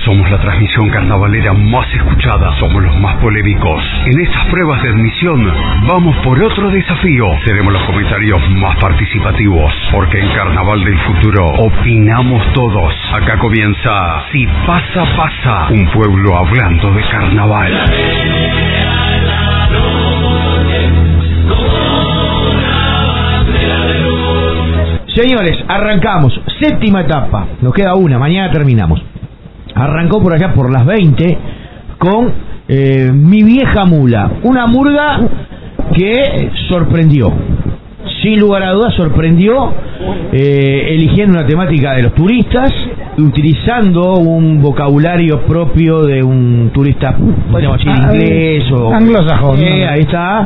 Somos la transmisión carnavalera más escuchada. Somos los más polémicos. En estas pruebas de admisión vamos por otro desafío. Seremos los comentarios más participativos, porque en Carnaval del Futuro opinamos todos. Acá comienza Si Pasa, Pasa. Un pueblo hablando de carnaval. Señores, arrancamos. Séptima etapa. Nos queda una, mañana terminamos. Arrancó por allá por las 20 con Mi Vieja Mula. Una murga que sorprendió. Sin lugar a dudas sorprendió, eligiendo una temática de los turistas, utilizando un vocabulario propio de un turista, bueno, inglés o anglosajón. Ahí está.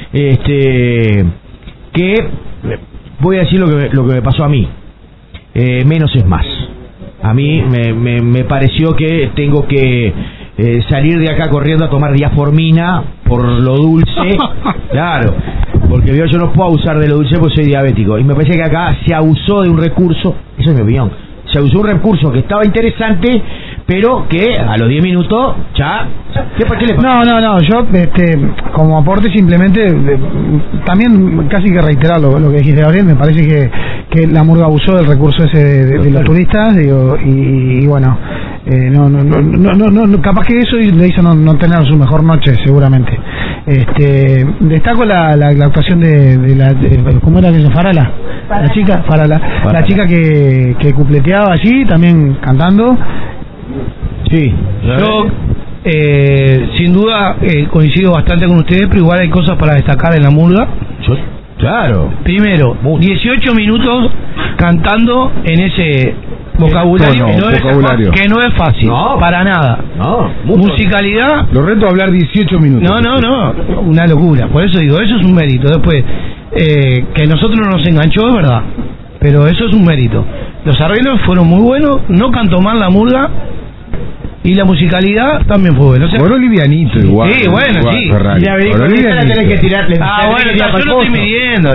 Que voy a decir lo que me pasó a mí. Menos es más. A mí me pareció que tengo que salir de acá corriendo a tomar diaformina por lo dulce. Claro, porque yo no puedo abusar de lo dulce porque soy diabético. Y me parece que acá se abusó de un recurso, eso es mi opinión, se abusó de un recurso que estaba interesante, pero que a los 10 minutos ya... ¿Qué le pasa? No, yo como aporte simplemente, también casi que reiterar lo que dijiste, Gabriel. Me parece que la murga abusó del recurso ese de los turistas, digo, y bueno, no, capaz que eso le hizo no tener su mejor noche, seguramente. Destaco la actuación de ¿cómo era que se Farala? La chica Farala. La chica que cupleteaba allí, también cantando. Sí, yo sin duda coincido bastante con ustedes, pero igual hay cosas para destacar en la murga. Claro. Primero, 18 minutos cantando en ese vocabulario, que no es fácil, para nada. Musicalidad. Lo reto a hablar 18 minutos. No, una locura. Por eso digo, eso es un mérito. Después, que nosotros no nos enganchó, es verdad, pero eso es un mérito. Los arreglos fueron muy buenos, no cantó mal la murga. Y la musicalidad también fue buena. O sea, Oro livianito igual. Sí, bueno, igual, sí. Ferrari. Oro livianito. Que tirarle. Bueno, yo no estoy midiendo.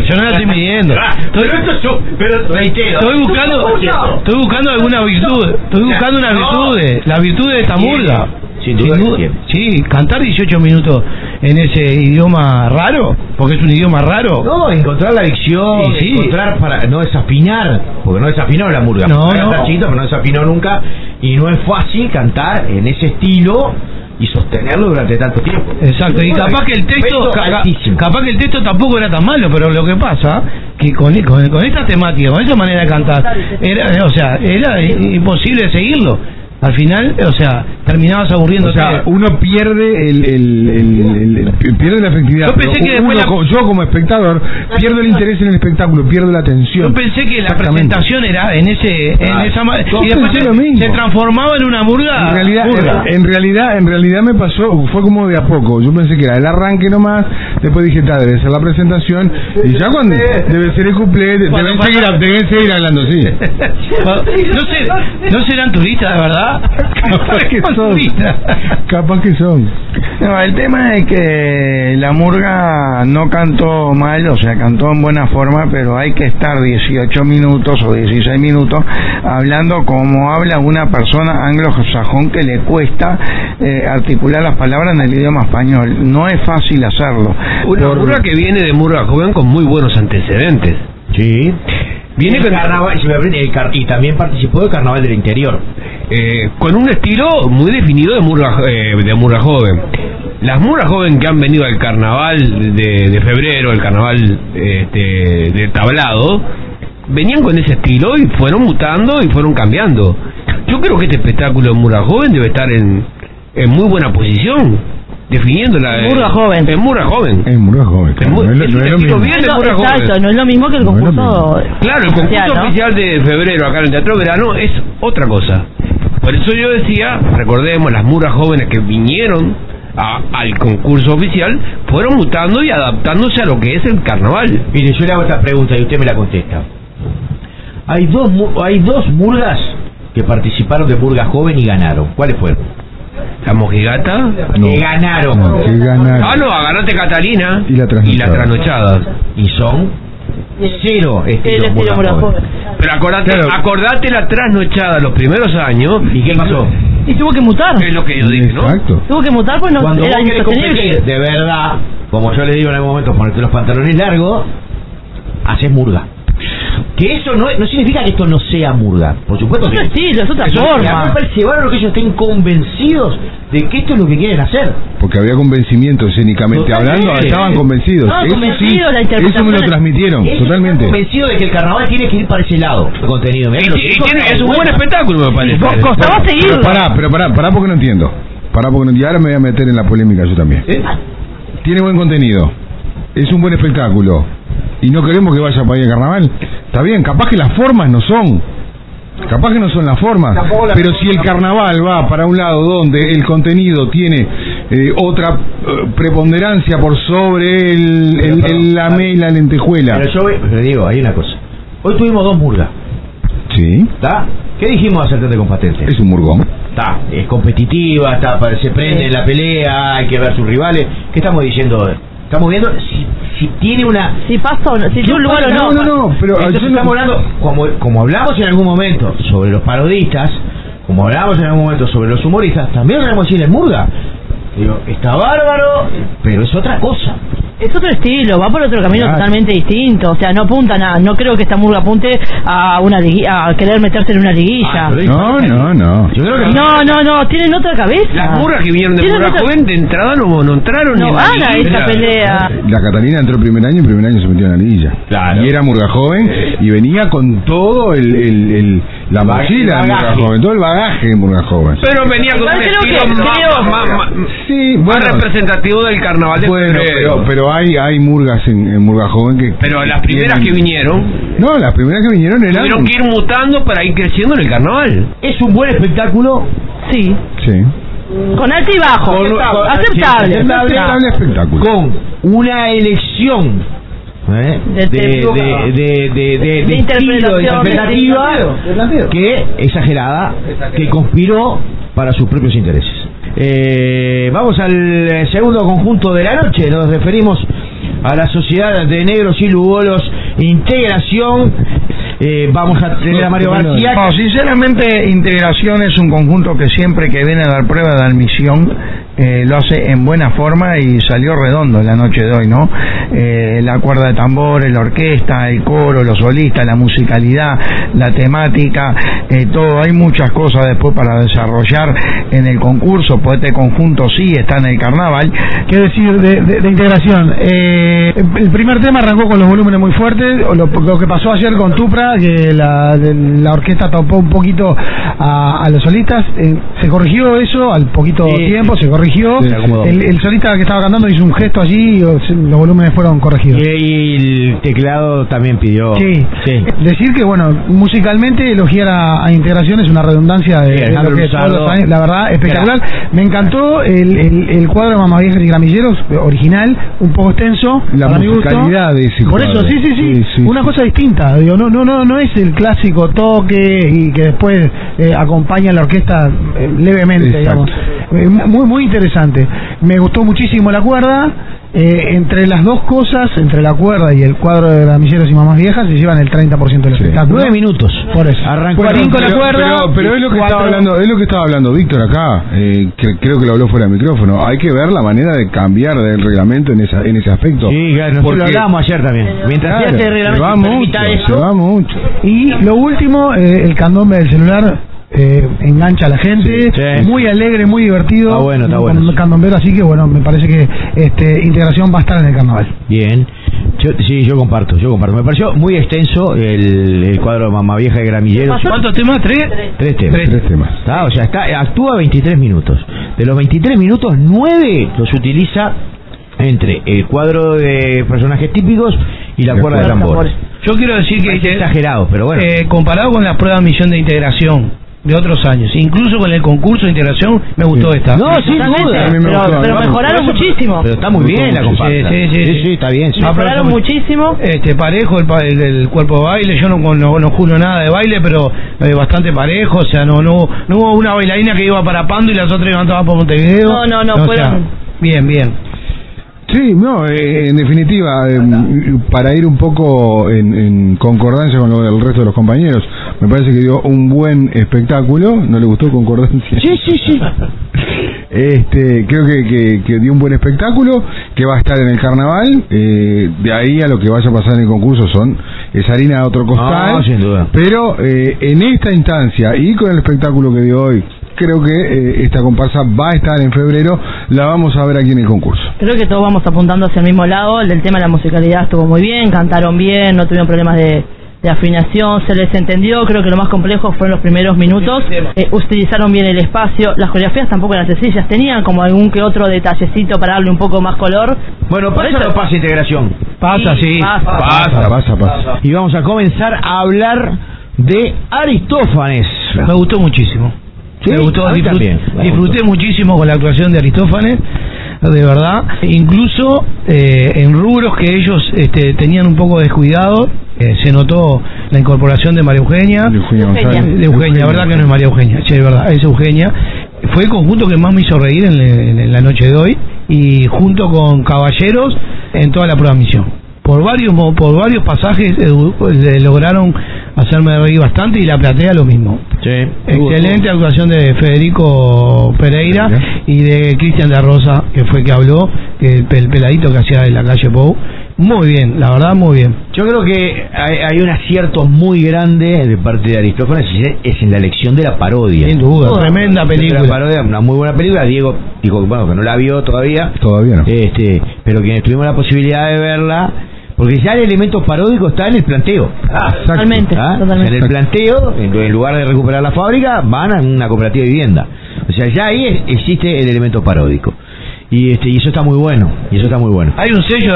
Pero reitero. Estoy buscando alguna virtud. Estoy buscando una virtud. La virtud de esta murga. Sin duda. Sí, cantar 18 minutos en ese idioma raro, porque es un idioma raro. No, encontrar la dicción, sí. Encontrar para no desafinar, porque no desafinó la murga. Está chiquito, pero no desafinó nunca, y no es fácil cantar en ese estilo y sostenerlo durante tanto tiempo. Exacto, y capaz que el texto tampoco era tan malo, pero lo que pasa que con esta temática, con esa manera de cantar, era imposible seguirlo. Al final, terminabas aburriéndote. Uno pierde pierde la efectividad. Yo pensé que yo como espectador pierdo el interés en el espectáculo, pierdo la atención. Yo pensé que la presentación era en esa y después se transformaba en una murga. En realidad me pasó, fue como de a poco. Yo pensé que era el arranque nomás, después dije, debe ser la presentación, y ya cuando debe ser el cuplé, deben seguir hablando, sí. No serán turistas, de verdad. Capaz que son. No, el tema es que la murga no cantó mal, cantó en buena forma, pero hay que estar 18 minutos o 16 minutos hablando como habla una persona anglosajón que le cuesta articular las palabras en el idioma español. No es fácil hacerlo. Una murga que viene de murga joven con muy buenos antecedentes. Sí. Viene con carnaval y también participó del Carnaval del Interior, con un estilo muy definido de murga joven. Las murgas joven que han venido al carnaval de febrero, el carnaval de tablado, venían con ese estilo y fueron mutando y fueron cambiando. Yo creo que este espectáculo de murga joven debe estar en muy buena posición, definiéndola. Murga joven. En murga joven. Claro, no es lo mismo. Exacto, no es lo mismo que el concurso. Claro, el concurso oficial de febrero acá en el Teatro Verano es otra cosa. Por eso yo decía, recordemos, las murgas jóvenes que vinieron al concurso oficial fueron mutando y adaptándose a lo que es el carnaval. Mire, yo le hago esta pregunta y usted me la contesta. Hay dos murgas que participaron de murga joven y ganaron. ¿Cuáles fueron? La mojigata. No. Que ganaron. No, que ganaron. Ah, no, agarrate Catalina y la trasnochada. Y son Cero El estilo estilo Murga Murga Joven. Joven. Pero acordate la trasnochada los primeros años. ¿Y qué pasó? Y tuvo que mutar. Es lo que yo dije, ¿no? Exacto. Tuvo que mutar pues no Cuando era vos querés insostenible. competir de verdad, como yo le digo en algún momento, ponerte los pantalones largos, haces murga. Que eso no significa que esto no sea murga. Por supuesto Es que otro estilo, es otra forma. A mí me parece bárbaro que ellos estén convencidos de que esto es lo que quieren hacer. Porque había convencimiento escénicamente Totalmente. hablando, estaban convencidos. No, Eso convencidos, la eso me lo interpretación- transmitieron, Ellos totalmente. están convencidos de que el carnaval tiene que ir para ese lado. El contenido. Mirá que los chicos Es un buen espectáculo, me parece. Costaba seguirlo. Pero pará porque no entiendo. Y ahora me voy a meter en la polémica yo también. Tiene buen contenido, es un buen espectáculo, y no queremos que vaya para ahí el carnaval. Está bien, capaz que las formas no son. Capaz que no son las formas, pero si el carnaval va para un lado donde el contenido tiene otra preponderancia por sobre el lamé y la lentejuela. Pero yo le digo, hay una cosa. Hoy tuvimos dos murgas. Sí, ¿Está? ¿Qué dijimos acertante con patente? es un murgón. Está, es competitiva, se prende en la pelea, hay que ver sus rivales. ¿Qué estamos diciendo? Estamos viendo si tiene una... Si pasa o no, si tiene un lugar o no. No, pero Entonces yo estamos hablando, como hablamos en algún momento sobre los parodistas, como hablamos en algún momento sobre los humoristas, también hablamos decir en murga. Digo, está bárbaro, pero es otra cosa. Es otro estilo, va por otro camino Claro. totalmente distinto. O sea, no apunta a nada. No creo que esta murga apunte a a querer meterse en una liguilla. No. Yo creo que No, tienen otra cabeza. Las murgas que vinieron de Tienen Murga otra- Joven de entrada no entraron No ni en la van a liguilla. esta pelea. La Catalina entró el primer año se metió en la liguilla. Claro. Y era murga joven y venía con todo la mochila de murga bagaje. joven, todo el bagaje de murga joven. Pero venía con un Igual creo estilo que- más Sí, más bueno, representativo del carnaval de febrero. pero hay murgas en murga joven que... Pero las primeras tienen- que vinieron No, las primeras que vinieron eran... tuvieron que ir mutando para ir creciendo en el carnaval. es un buen espectáculo. Sí. Sí. Con alto y bajo. Aceptable. Aceptable espectáculo. Con una elección De estilo, de interpretación, interpretativa de que exagerada, que conspiró para sus propios intereses. Vamos al segundo conjunto de la noche. Nos referimos a la Sociedad de Negros y Lugolos Integración. Vamos a tener a Mario García. No, sinceramente, Integración es un conjunto que siempre que viene a dar prueba de admisión lo hace en buena forma y salió redondo la noche de hoy, ¿no? La cuerda de tambores, la orquesta, el coro, los solistas, la musicalidad, la temática, todo. Hay muchas cosas después para desarrollar en el concurso, pues este conjunto sí está en el carnaval. ¿Qué decir de integración? El primer tema arrancó con los volúmenes muy fuertes, lo que pasó ayer con Tupra, que la orquesta tapó un poquito a los solistas, se corrigió eso al poquito tiempo, se corrigió. Sí, El solista que estaba cantando hizo un gesto allí y los volúmenes fueron corregidos. Y el teclado también pidió. Sí. Decir que, bueno, musicalmente elogiar a Integración es una redundancia de Alejandro lo que Luzardo. todos los años, la verdad, espectacular. Me encantó el cuadro de Mamás Viejas y Gramilleros, original, un poco extenso, La para mi gusto. musicalidad de ese Por cuadro. eso, sí, una cosa distinta. Digo, no es el clásico toque y que después acompaña a la orquesta levemente, Exacto. digamos. Muy interesante. Me gustó muchísimo la cuerda. Entre las dos cosas, entre la cuerda y el cuadro de Gramilleros y Mamás Viejas, se llevan el 30% del espectáculo. 9 minutos. Por eso. Arrancó Pues cinco la cuerda. Pero es lo que estaba hablando Víctor acá, que creo que lo habló fuera del micrófono. Hay que ver la manera de cambiar del reglamento en ese aspecto. Sí, claro, nosotros lo hablábamos ayer también. Mientras Claro, se hace el reglamento y permita se va eso. mucho. Y lo último, el candombe del celular engancha a la gente, Sí. muy alegre, muy divertido, Está bueno, está con bueno. candombero, así que bueno, me parece que Integración va a estar en el carnaval. Bien. Yo comparto. Me pareció muy extenso el cuadro de Mamá Vieja de Gramilleros. ¿Cuántos temas? ¿Tres? 3 temas. Tres temas. O sea, actúa 23 minutos. De los 23 minutos, 9 los utiliza entre el cuadro de personajes típicos y la cuerda de tambores. Yo quiero decir que Es exagerado, pero bueno. comparado con las pruebas de admisión de integración de otros años, incluso con el concurso de integración, me gustó esta. No, sin Totalmente. duda. A mí me gustó. Pero mejoraron muchísimo. Pero está muy bien la comparsa. Sí, está bien. Sí. Mejoraron muchísimo. Parejo el cuerpo de baile. Yo no juro nada de baile, pero bastante parejo. O sea, no hubo una bailarina que iba para Pando y las otras iban todas por Montevideo. No, O sea, fueron. bien. Sí, no, en definitiva, para ir un poco en concordancia con lo del resto de los compañeros, me parece que dio un buen espectáculo. ¿No le gustó concordancia? Sí. Creo que dio un buen espectáculo, que va a estar en el carnaval. De ahí a lo que vaya a pasar en el concurso es harina de otro costal. No, sin duda. Pero en esta instancia y con el espectáculo que dio hoy, creo que esta comparsa va a estar en febrero, la vamos a ver aquí en el concurso. Creo que todos vamos apuntando hacia el mismo lado. El tema de la musicalidad estuvo muy bien, cantaron bien, no tuvieron problemas de afinación, se les entendió. Creo que lo más complejo fueron los primeros minutos. Utilizaron bien el espacio, las coreografías tampoco eran sencillas, tenían como algún que otro detallecito para darle un poco más color. Bueno, ¿pasa o no pasa integración? Pasa, sí. Pasa. Y vamos a comenzar a hablar de Aristófanes. Me gustó muchísimo. Sí, me gustó, a mí también. disfruté muchísimo con la actuación de Aristófanes, de verdad. Incluso en rubros que ellos tenían un poco descuidado, se notó la incorporación de María Eugenia. De Eugenia, verdad que no es María Eugenia, de verdad, es Eugenia. Fue el conjunto que más me hizo reír en la noche de hoy, y junto con Caballeros en toda la programación. Por varios pasajes lograron hacerme reír bastante, y la platea lo mismo. Sí. Excelente actuación de Federico Pereira y de Cristian de Rosa, que fue que habló, el peladito que hacía de la calle Pou. Muy bien, la verdad, muy bien. Yo creo que hay un acierto muy grande de parte de Aristófanes, es en la elección de la parodia. Sin duda, tremenda película. La parodia, una muy buena película. Diego dijo que no la vio todavía. Todavía no. Pero quienes tuvimos la posibilidad de verla, porque ya el elemento paródico está en el planteo. Totalmente. En el planteo, en lugar de recuperar la fábrica, van a una cooperativa de vivienda. O sea, ya ahí existe el elemento paródico. Y eso está muy bueno. Hay un sello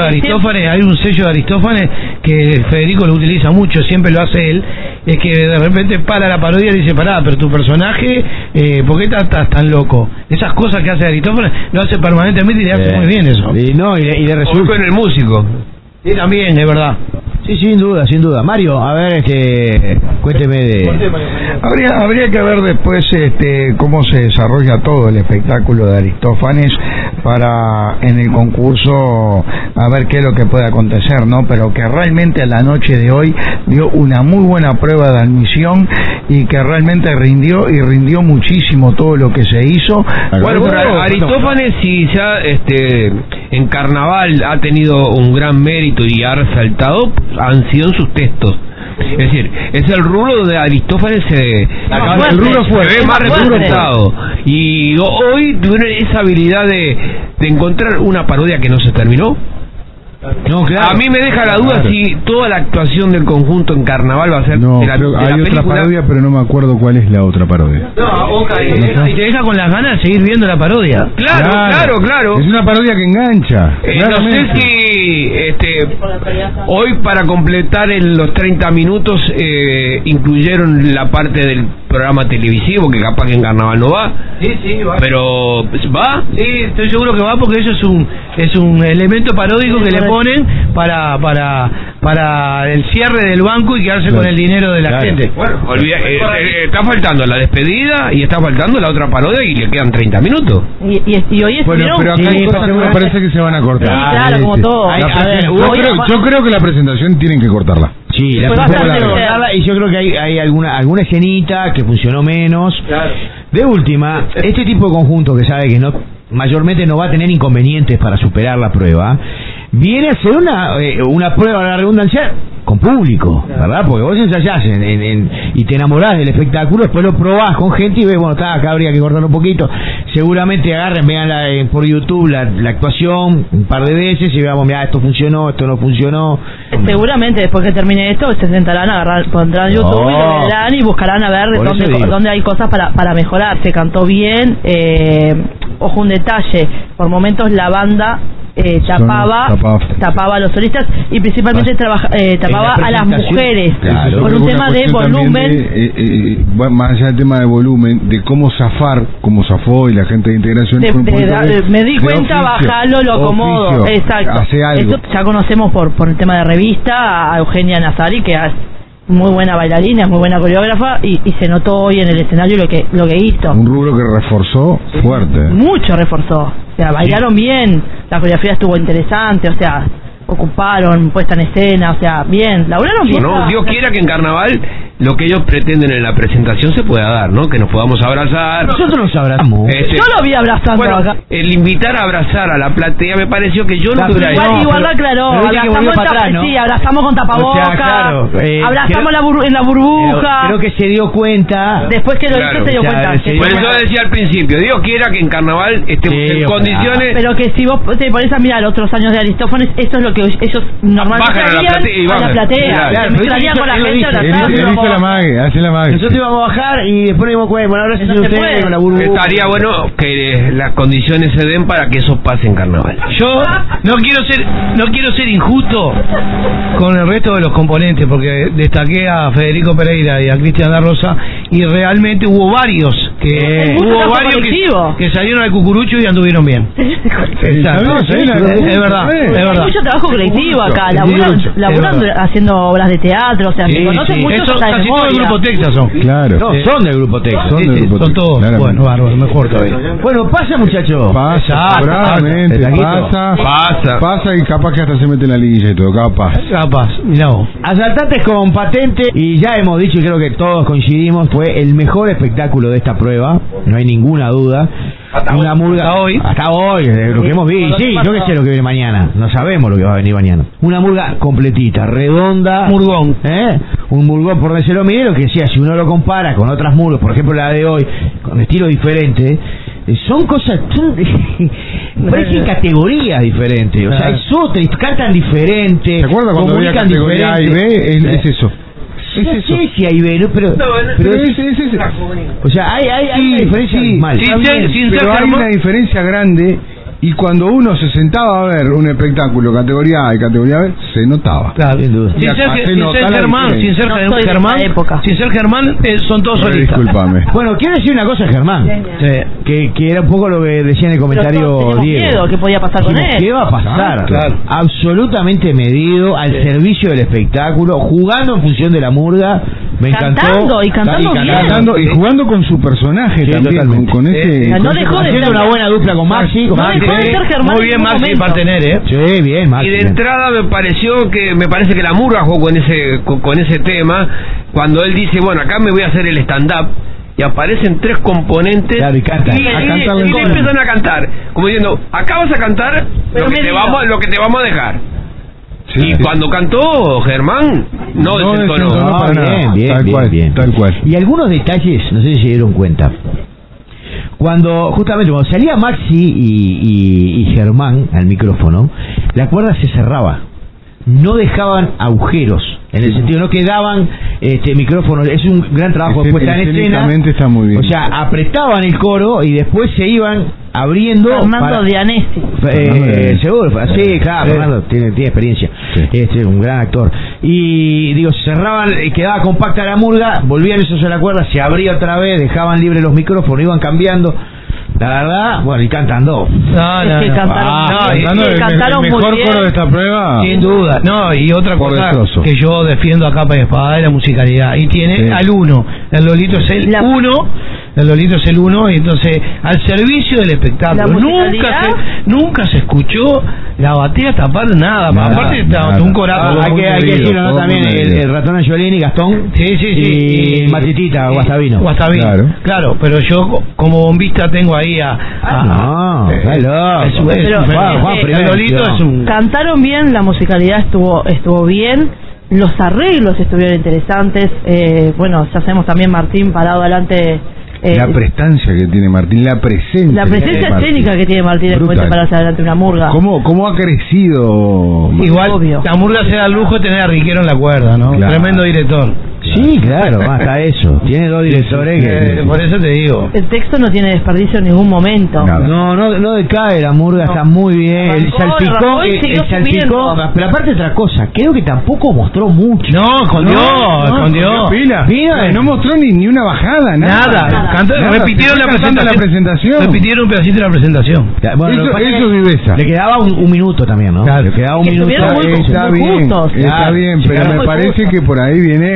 de Aristófanes que Federico lo utiliza mucho, siempre lo hace él, es que de repente para la parodia y dice, pará, pero tu personaje, ¿por qué estás tan loco? Esas cosas que hace Aristófanes lo hace permanentemente, y le hace muy bien eso. Y le resulta con el músico. Sí, también, es verdad. Sí, sin duda. Mario, a ver, cuénteme de... Habría que ver después cómo se desarrolla todo el espectáculo de Aristófanes para en el concurso, a ver qué es lo que puede acontecer, ¿no? Pero que realmente a la noche de hoy dio una muy buena prueba de admisión, y que realmente rindió muchísimo todo lo que se hizo. Bueno, Aristófanes, si ya en carnaval ha tenido un gran mérito y ha resaltado, han sido en sus textos. Es decir, es el rubro donde Aristófanes se ve más representado, y hoy tuvieron esa habilidad de encontrar una parodia que no se terminó. No, claro. A mí me deja la duda si toda la actuación del conjunto en carnaval va a ser no, de la hay película. otra parodia, pero no me acuerdo cuál es la otra parodia. Y te deja con las ganas de seguir viendo la parodia. Claro. Es una parodia que engancha. No sé si hoy, para completar en los 30 minutos, incluyeron la parte del programa televisivo, que capaz que en carnaval no va. Sí, va. Pero ¿va? Sí, estoy seguro que va, porque eso es un elemento paródico que le ponen para el cierre del banco y quedarse con el dinero de la gente. Bueno, está faltando la despedida y está faltando la otra parodia, y le quedan 30 minutos. Y hoy bueno, pero acá hay cosas que me parece que se van a cortar. Sí, claro, como todo. Yo creo que la presentación tienen que cortarla. Sí, y yo creo que hay alguna escenita que funcionó menos. Claro. De última, este tipo de conjunto que sabe que mayormente no va a tener inconvenientes para superar la prueba, viene a ser una prueba, de la redundancia, con público, ¿verdad? Porque vos ensayás y te enamorás del espectáculo, después lo probás con gente y ves, bueno, acá habría que cortar un poquito. Seguramente vean por YouTube la actuación un par de veces y veamos, mira, esto funcionó, esto no funcionó. Seguramente después que termine esto se sentarán, pondrán YouTube y lo verán y buscarán a ver dónde hay cosas para mejorar. Se cantó bien, ojo, un detalle, por momentos la banda tapaba a los solistas, y principalmente tapaba a las mujeres, por un tema de volumen. Más allá del tema de volumen, de cómo zafó y la gente de integración. Me di cuenta, bajalo, lo acomodo. Exacto. Esto ya conocemos por el tema de revista a Eugenia Nazari, que es muy buena bailarina, muy buena coreógrafa, y se notó hoy en el escenario lo que hizo. Un rubro que reforzó fuerte. Mucho reforzó. O sea, bailaron bien, la coreografía estuvo interesante, o sea, ocuparon, puesta en escena, o sea, bien, laburaron bien. No, Dios quiera que en carnaval lo que ellos pretenden en la presentación se pueda dar, ¿no? Que nos podamos abrazar. Nosotros nos abrazamos. Yo lo vi abrazando acá. El invitar a abrazar a la platea me pareció que yo no tuviera Igual aclaró, abrazamos con tapabocas, o sea, claro, abrazamos en la burbuja. Creo que se dio cuenta. Después que lo hizo se dio cuenta. Por eso decía al principio, Dios quiera que en carnaval estemos en condiciones. Pero que si vos te pones a mirar otros años de Aristófanes, esto es lo que ellos normalmente harían a la platea. Se mezclarían con la gente. Hace la magia. Nosotros íbamos a bajar y después íbamos bueno, ahora se ustedes con la burbuja. Estaría bueno que las condiciones se den para que eso pase en carnaval. Yo no quiero ser injusto con el resto de los componentes, porque destaqué a Federico Pereira y a Cristian Da Rosa, y realmente hubo varios que salieron al cucurucho y anduvieron bien. Exacto, es verdad. Hay mucho trabajo colectivo acá, laburan haciendo obras de teatro, o sea, se conocen mucho. Casi todo el grupo Texas son. Claro. No, son del grupo Texas. Son todos. Claramente. Bueno, bárbaro, mejor todavía. Bueno, pasa, muchachos. Pasa y capaz que hasta se mete en la liguilla y todo, capaz, mirá vos. Asaltantes con patente, y ya hemos dicho y creo que todos coincidimos, fue el mejor espectáculo de esta prueba, no hay ninguna duda. Una murga hasta hoy, lo que hemos visto. Sí, yo que sé lo que viene mañana, no sabemos lo que va a venir mañana. Una murga completita, redonda, murgón, un murgón por decirlo, mire lo que decía, si uno lo compara con otras murgas, por ejemplo la de hoy, con estilo diferente, son cosas, parecen categorías diferentes, o sea, es otra, cantan diferente, ¿te acuerdas cuando había categoría A y B? Es eso. No sé si hay B, pero es eso. O sea, hay una diferencia mal. Pero hay una diferencia grande, y cuando uno se sentaba a ver un espectáculo categoría A y categoría B, se notaba. Claro, sin duda. Sin ser Germán, son todos solistas. Discúlpame. Bueno, quiero decir una cosa, Germán, que era un poco lo que decía en el comentario Diego. ¿Qué podía pasar con él? ¿Qué va a pasar? Claro. Absolutamente medido, al servicio del espectáculo, jugando en función de la murga. Me encantó. Cantando y jugando con su personaje también, con ese. No dejó de haciendo una buena dupla con Maxi. Muy bien Maxi Partener, Sí, bien Maxi. Y de entrada me parece que la murga jugó con ese tema, cuando él dice, bueno, acá me voy a hacer el stand-up, y aparecen tres componentes, claro, y empiezan a cantar, como diciendo, acá vas a cantar lo que te vamos a dejar. Sí, y cuando cantó Germán, no desentonó. Para nada. Bien. Tal cual. Y algunos detalles, no sé si se dieron cuenta. Cuando salía Maxi y Germán al micrófono, la cuerda se cerraba, no dejaban agujeros, en el sentido no quedaban micrófonos. Es un gran trabajo de puesta en escena. Está muy bien. O sea, apretaban el coro y después se iban abriendo. Fernando Dianesi. Seguro, sí, claro, Fernando tiene experiencia. Sí. Un gran actor. Y digo, cerraban, quedaba compacta la murga, volvían esos a la cuerda, se abría otra vez, dejaban libres los micrófonos, iban cambiando. La verdad, bueno, y cantando. Cantaron el mejor muy bien. coro de esta prueba. Sin duda. No, y otra cosa que yo defiendo a capa y espada es la musicalidad. Y tiene al uno. El Lolito es el uno. Y entonces, al servicio del espectáculo. Nunca se escuchó la batea tapar nada. Aparte, un corazo. Hay que decirlo, ¿no? También el ratón Angiolini, Gastón. Sí. Y Matitita, Guastavino. Claro, pero yo como bombista tengo ahí cantaron bien, la musicalidad estuvo bien, los arreglos estuvieron interesantes. Bueno, ya sabemos también Martín parado delante. La prestancia que tiene Martín, la presencia escénica que tiene Martín después de pararse adelante una murga. ¿Cómo ha crecido? Igual, obvio. La murga se da el lujo de tener a Riquero en la cuerda, ¿no? Claro. Tremendo director. Sí, claro, hasta eso. Tiene dos directores que... Por eso te digo. El texto no tiene desperdicio en ningún momento. No decae, la murga está muy bien. El salpicón, pero aparte otra cosa, creo que tampoco mostró mucho. Escondió. Mira, no mostró ni una bajada, nada. Repitieron la presentación. Repitieron un pedacito de la presentación. Bueno, eso es viveza. Le quedaba un minuto también, ¿no? Claro. Le quedaba un minuto. Está bien, pero me parece que por ahí viene una cuestión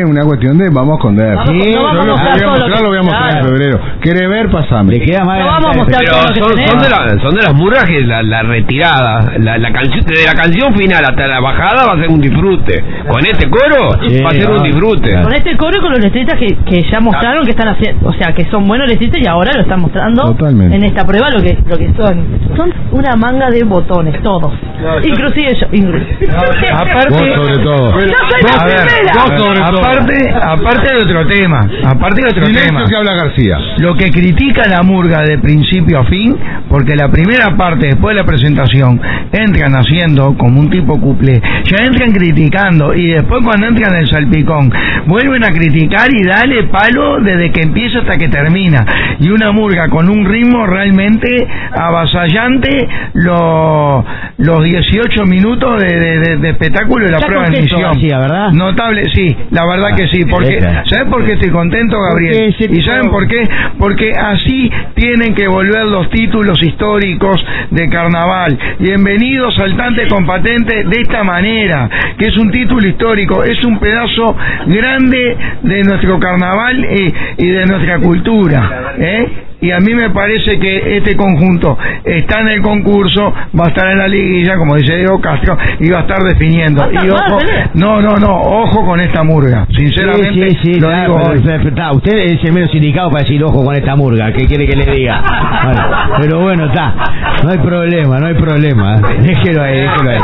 sensación de vamos a esconder. Vamos, Sí, no vamos a mostrar todo lo que- lo voy a mostrar en claro. febrero. ¿Querés ver? Pasame. Le queda más No vamos a mostrar Pero todo lo que tenemos. son de las murgas que la retirada, la canción, desde la canción final hasta la bajada va a ser un disfrute. Con este coro Sí, va a ser un disfrute. Con este coro y con los letristas que ya mostraron que están haciendo, o sea, que son buenos letristas y ahora lo están mostrando Totalmente. en esta prueba lo que son una manga de botones todos, inclusive yo. Aparte, Vos sobre todo. Yo soy la a ver, primera. vos sobre todo. aparte de otro tema, Silencio que habla García. lo que critica la murga de principio a fin, porque la primera parte, después de la presentación, entran haciendo como un tipo cuplé, ya entran criticando, y después cuando entran en el salpicón, vuelven a criticar y dale palo desde que empieza hasta que termina, y una murga con un ritmo realmente avasallante, los 18 minutos de espectáculo de la Está prueba de contento, emisión. García, ¿verdad? Notable, sí, la verdad que sí, porque, Esa. ¿sabes por qué estoy contento, Gabriel? Porque ¿Y saben por qué? Porque así tienen que volver los títulos históricos de carnaval. Bienvenido saltante con patente de esta manera, que es un título histórico, es un pedazo grande de nuestro carnaval y de nuestra cultura, ¿eh? Y a mí me parece que este conjunto está en el concurso, va a estar en la liguilla, como dice Diego Castro, y va a estar definiendo. Y ojo, no, ojo con esta murga, sinceramente, Sí, lo claro, digo hoy. pero usted es el menos indicado para decir ojo con esta murga. ¿Qué quiere que le diga? Bueno, pero bueno, está. No hay problema. Déjelo ahí.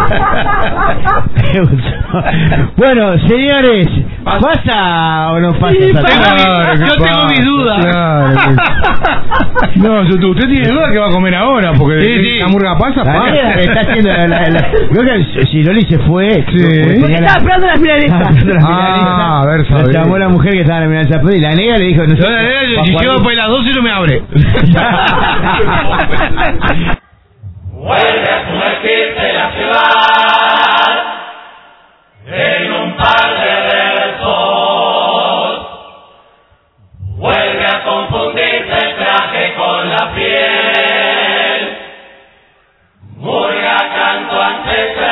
Bueno, señores, ¿pasa o no pasa? Sí, esa pasa. tarde? Yo tengo mis dudas. Claro que- No, usted tiene duda que va a comer ahora, porque Sí. la murga pasa. Está haciendo creo que si Loli se fue, Sí. tenía Estaba esperando las finalistas. Ah, a ver, la sabe. llamó la mujer que estaba en la milanesa y la negra le dijo no sé, Si lleva por las 12 no me abre. Vuelve a sumergirse la ciudad en un par de versos. Vuelve a confundirse el traje con la piel. Murga canto ancestral.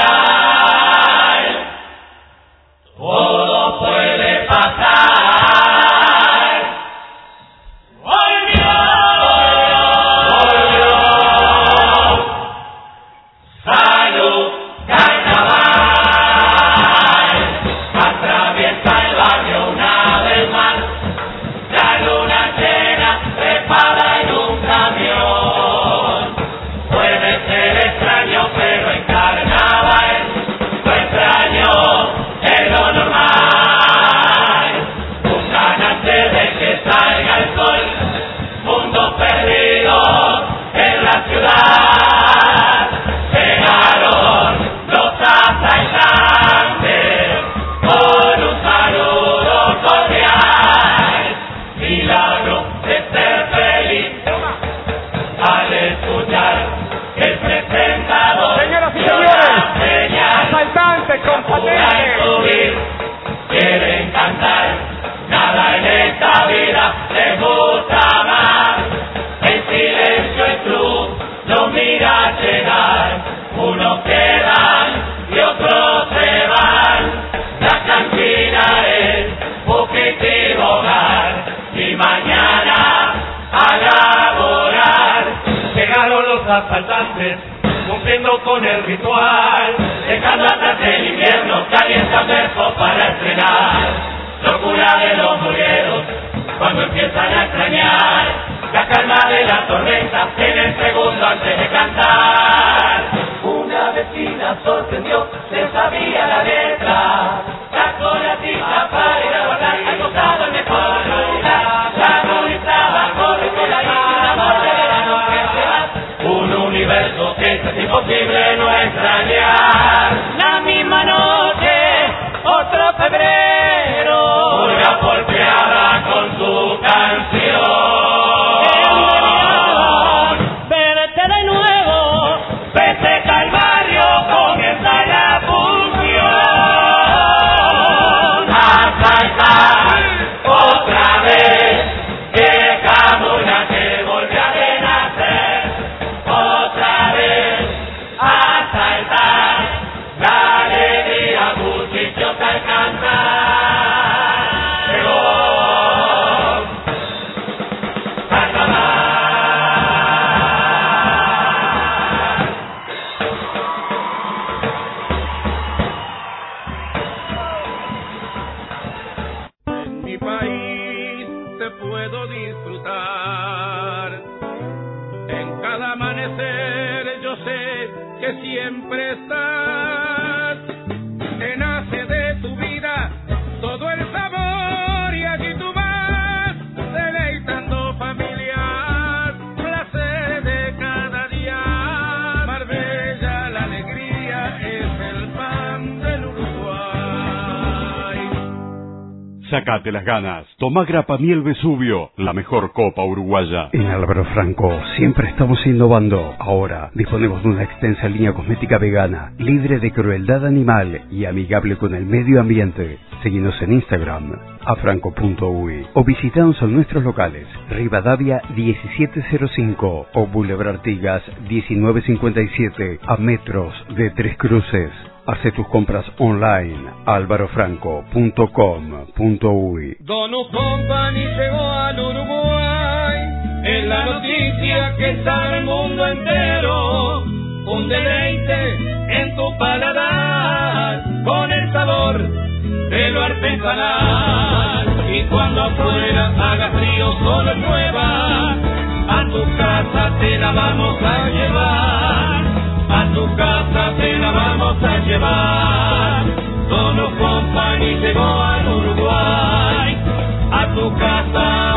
Todo puede pasar. Salud, carnaval, atraviesa el barrio una vez más, la luna llena trepada en un camión. Puede ser extraño, pero en carnaval, lo extraño es lo normal. Buscan antes de que salga el sol, mundos perdidos en la ciudad. Llegaron los asaltantes con un saludo cordial, milagro de ser feliz al escuchar que el presentador. Señoras y señores, asaltantes con patentes subir, quieren cantar, nada en esta vida les gusta más. En silencio el club los mira llegar. Unos quedan y otros se van. La cantina es fugitivo hogar y mañana a laborar. Llegaron los asaltantes cumpliendo con el ritual, dejando atrás el invierno, calientan versos para estrenar. Locura de los murgueros cuando empiezan a extrañar la calma de la tormenta en el segundo antes de cantar. Una vecina sorprendió, se sabía la letra, sacó la cita para ir a guardar al costado el mejor lugar. La armonizaba, corre con la isla, amor de verano que se va. Un universo que es imposible no extrañar. La misma noche, otro febrero, murga golpeada con su canción. Verte de nuevo, festeja el barrio, comienza la función. Asaltar otra vez, vieja murga que volvió a renacer. Otra vez, asaltar. cada amanecer yo sé que siempre estás. Te nace de tu vida todo el sabor y aquí tú vas deleitando familias, placer de cada día. Marbella, la alegría es el pan del Uruguay. Sácate las ganas. Toma Grappa Miel Vesubio, la mejor copa uruguaya. En Álvaro Franco siempre estamos innovando. Ahora disponemos de una extensa línea cosmética vegana, libre de crueldad animal y amigable con el medio ambiente. Seguinos en Instagram, afranco.uy, o visitanos en nuestros locales, Rivadavia 1705 o Boulevard Artigas 1957, a metros de Tres Cruces. Hace tus compras online, alvarofranco.com.uy. Donut Company llegó al Uruguay, es la noticia que está en el mundo entero. Un deleite en tu paladar, con el sabor de lo artesanal. Y cuando afuera haga frío, solo prueba, a tu casa te la vamos a llevar. A tu casa te la vamos a llevar. Donut Company llegó al Uruguay. A tu casa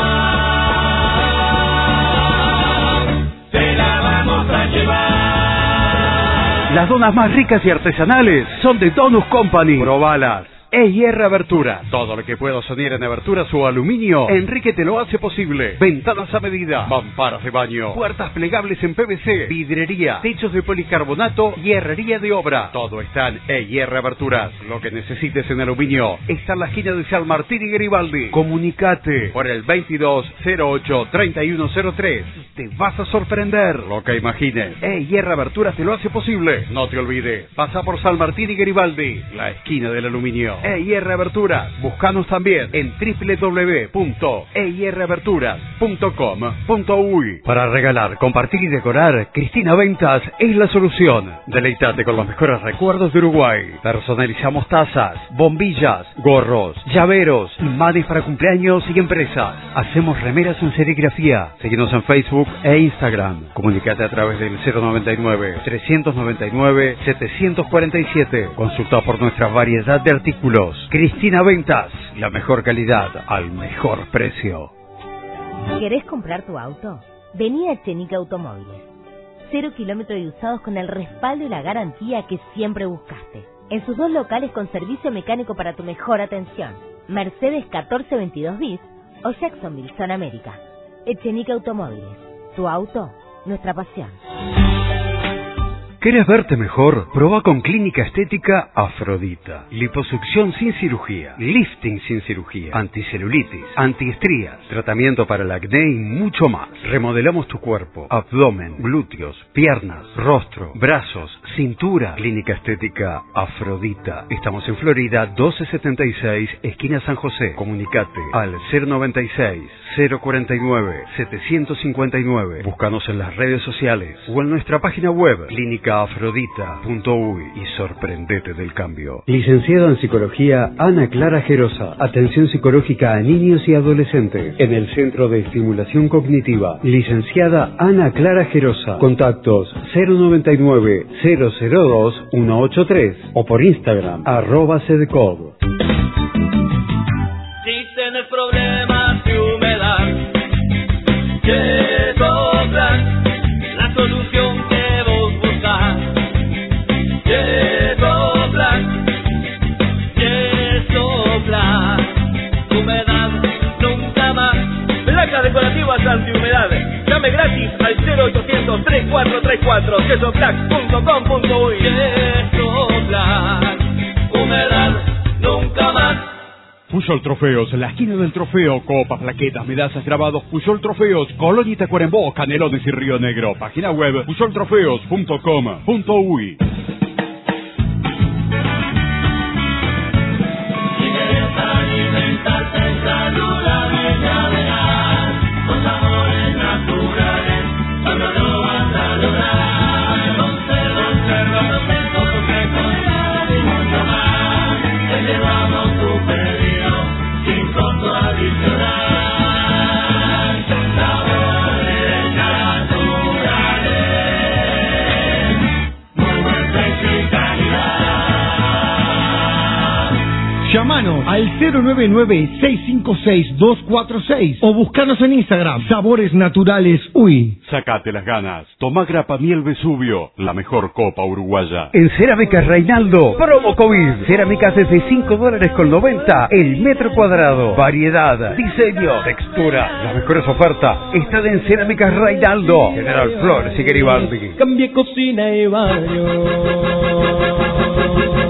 te la vamos a llevar. Las donas más ricas y artesanales son de Donut Company. Probalas. EIR Abertura. Todo lo que puedo soñar en aberturas o aluminio, Enrique te lo hace posible. Ventanas a medida, mamparas de baño, puertas plegables en PVC, vidrería, techos de policarbonato y herrería de obra. Todo está en EIR Aberturas. Lo que necesites en aluminio está en la esquina de San Martín y Garibaldi. Comunicate por el 2208-3103. Te vas a sorprender. Lo que imagines, EIR Aberturas te lo hace posible. No te olvides, pasa por San Martín y Garibaldi, la esquina del aluminio. EIR Aberturas. Búscanos también en www.eiraberturas.com.uy. Para regalar, compartir y decorar, Cristina Ventas es la solución. Deleitate con los mejores recuerdos de Uruguay. Personalizamos tazas, bombillas, gorros, llaveros, imanes para cumpleaños y empresas. Hacemos remeras en serigrafía. Síguenos en Facebook e Instagram. Comunicate a través del 099-399-747. Consulta por nuestra variedad de artículos. Cristina Ventas, la mejor calidad al mejor precio. ¿Querés comprar tu auto? Vení a Echenique Automóviles. 0 kilómetros y usados con el respaldo y la garantía que siempre buscaste. En sus 2 locales con servicio mecánico para tu mejor atención. Mercedes 1422 bis o Jacksonville, Zona América. Echenique Automóviles. Tu auto, nuestra pasión. ¿Querés verte mejor? Proba con Clínica Estética Afrodita. Liposucción sin cirugía, lifting sin cirugía, anticelulitis, antiestrías, tratamiento para el acné y mucho más. Remodelamos tu cuerpo, abdomen, glúteos, piernas, rostro, brazos, cintura. Clínica Estética Afrodita. Estamos en Florida 1276, esquina San José. Comunicate al 096-049-759. Búscanos en las redes sociales o en nuestra página web clínicaafrodita.uy y sorprendete del cambio. Licenciada en Psicología Ana Clara Gerosa. Atención psicológica a niños y adolescentes en el Centro de Estimulación Cognitiva. Licenciada Ana Clara Gerosa. Contactos 099-002-183 o por Instagram @cedcod. Si tienes problemas de humedad, Yesoplan, la solución que vos buscas. Yesoplan, Yesoplan, humedad nunca más. Placas decorativas antihumedad. Llame gratis al 0800-3434 yesoplan.com.uy. Yesoplan, humedad nunca más. Puyol Trofeos, la esquina del trofeo, copas, plaquetas, medallas, grabados. Puyol Trofeos, Colón y Tacuarembó, Canelones y Río Negro. Página web puyoltrofeos.com.uy. Naturales. al 099-656-246 o buscanos en Instagram, Sabores Naturales UI. Sacate las ganas. Tomá Grapa Miel Vesubio, la mejor copa uruguaya. En Cerámicas Reinaldo, promo COVID. Cerámicas desde $5.90 el metro cuadrado. Variedad, diseño, textura. Las mejores ofertas están en Cerámicas Reinaldo. General Flores y Garibaldi. Cambie cocina y baño.